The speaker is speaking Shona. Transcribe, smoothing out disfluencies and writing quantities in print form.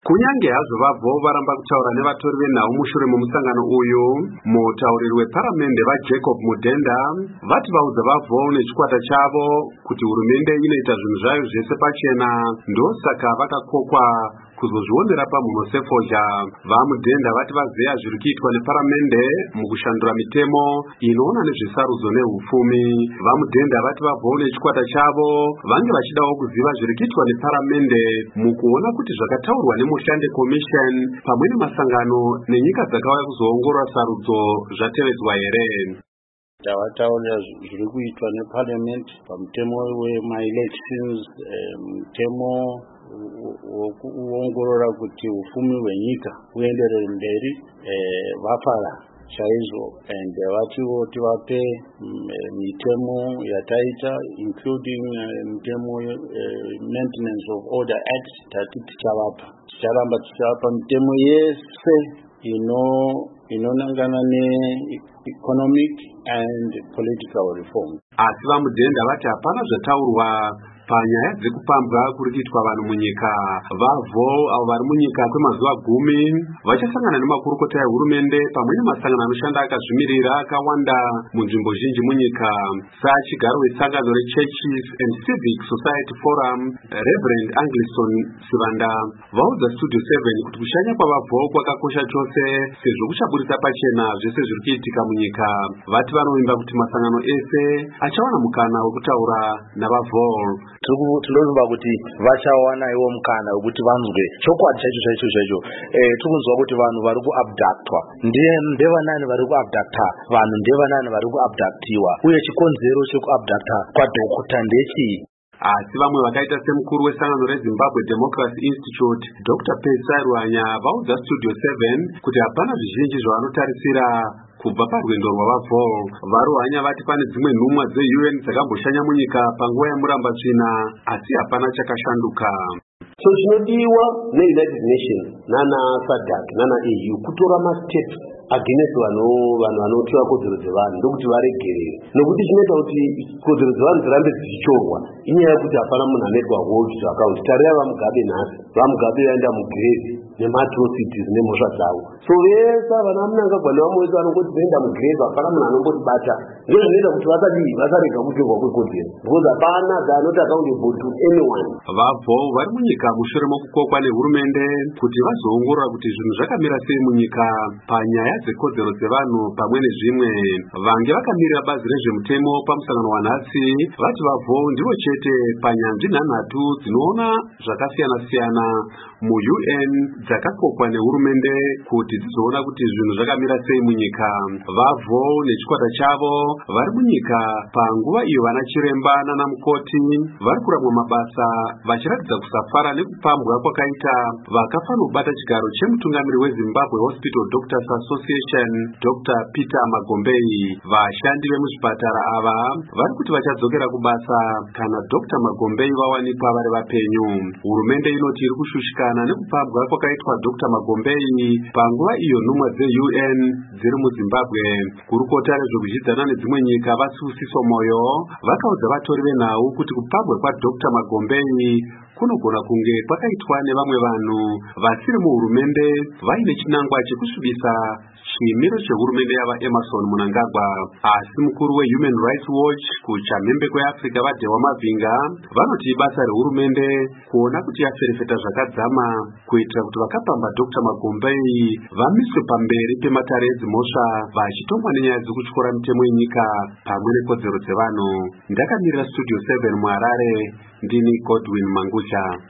Kunyange hazvo vabvo varamba kutaura nevatori venhau mushure memusangano uyu, mutauriri weparamende vaJacob Mudenda vati vaudza vabvo nechikwata chavo kuti hurumende inoita zvinhu zvayo zvese pachena, ndosaka vakakokwa kuzozvionera pamhuno sefodya. VaMudenda vati vazeya zviri kuitwa neparamende mukushandura mitemo inoona nezvesarudzo nehupfumi. VaMudenda vati vabvo nechikwata chavo vange vachidawo kuziva zviri kuitwa neparamende mukuona kuti zvakataurwa nemushande commission pamwe nemasangano nenyika dzakauya kuzoongorora sarudzo zvatevedzwa here. Tavataurira zviri kuitwa neparliament pamutemo wema-elections, mutemo wokuongorora kuti ufumi hwenyika uenderere mberi, vafara chaizvo, and vatiwo tivape mitemo yataita including mitemo maintenance of order act tati ticharamba tichivapa mitemo yese inonangana ne-economic and political reform. Asi VaMudenda vati hapana zvataurwa panyaya dzekupambwa kuri kuitwa vanhu munyika. Vavho avo vari munyika kwemazuva 10 vachasangana nemakurukota ehurumende pamwe nemasangano anoshanda akazvimirira akawanda munzvimbo zhinji munyika. Sachigaro wesangano reChurches and Civic Society Forum, Reverend Anglison Sivanda vaudza Studio 7 kuti kushanya kwavabvo kwakakosha chose sezvo kuchaburitsa pachena zvese zviri kuitika munyika. Vati vanovimba kuti masangano ese achawana mukana wekutaura navabvo. Tinovimba kuti vachawana iwo mukana wekuti vanzwe chokwadi chaicho. Tikunzwa kuti vanhu vari kuabductwa. Ndevanani vari kuabducta vanhu? Ndevanani vari kuabductiwa? Uye chikonzero chekuabducta kwadhokota ndechii? Asi vamwe vakaita semukuru wesangano reZimbabwe Democracy Institute, Dr. Pesai Ruanya vaudza Studio 7 kuti hapana zvizhinji zvavanotarisira kubva parwendo rwavabvo. VaRuanya vati pane dzimwe nhumwa dzeUN dzakamboshanya munyika panguva yemurambatsvina, asi hapana chakashanduka. So chinodiwa neUnited Nations nana SADC nana EU kutora masteps against vanhu vanotiwa kodzero dzevanhu ndokuti varegerere, nokuti chinoita kuti kodzero dzevanhu dzirambe dzichichorwa inyaya yekuti hapana munhu anoitwa hold to account. Tarira vaMugabe nhasi, vaMugabe vaenda mugrave nematrocities nemhosva dzavo. So vese vana Mnangagwa nevamwe vese vanongoti voenda mugrave, hapana munhu anomboti bata. Ndizvo zvinoita kuti vasarega kutorwa kwekodzero, because hapana dzaanoti accountable to anyone. Vabvo vari munyika mushure mokukokwa nehurumende kuti vazoongorora kuti zvinhu zvakamira sei munyika panyaya dzekodzero dzevanhu pamwe nezvimwe. Vange vakamirira bazi rezvemutemo pamusangano wanhasi vati vabvo ndivo chete panyanzvi nhanhatu dzinoona zvakasiyana-siyana muUN dzakakokwa nehurumende kuti dzizoona kuti zvinhu zvakamira sei munyika. Vabvo nechikwata chavo vari munyika panguva iyo vana chiremba nana mukoti vari kuramwa mabasa vachiratidza kusafara nekupambwa kwakaita vakafa nokubata chigaro chemutungamiri weZimbabwe Hospital Doctors Association, Dr. Peter Magombei. Vashandi vemuzvipatara ava vari kuti vachadzokera kubasa kana Dr. Magombei vawanikwa vari vapenyu. Hurumende inoti iri kushushikana nekupambwa kwakaitwa Dr. Magombei panguva iyo nhumwa dzeUN dziri muZimbabwe. Kurukota rezvekuzvidzana nedzimwe nyika vaSibusiso Moyo vakaudza vatori venhau kuti kupambwa kwaDr. Magombei kunogona kunge kwakaitwa nevamwe vanhu vasiri muhurumende vaine chinangwa chekusvibisa chimiro chehurumende yava Emerson Mnangagwa. Asi mukuru weHuman Rights Watch kuchamhembe kweAfrica vaDhewa Mavhinga vanoti ibasa rehurumende kuona kuti yaferefeta zvakadzama kuitira kuti vakapamba Dr. Magombei vamiswe pamberi pematare edzimhosva vachitongwa nenyaya dzekutyora mitemo yenyika pamwe nekodzero dzevanhu. Ndakamirira Studio 7 muHarare, ndini Godwin Mangucha.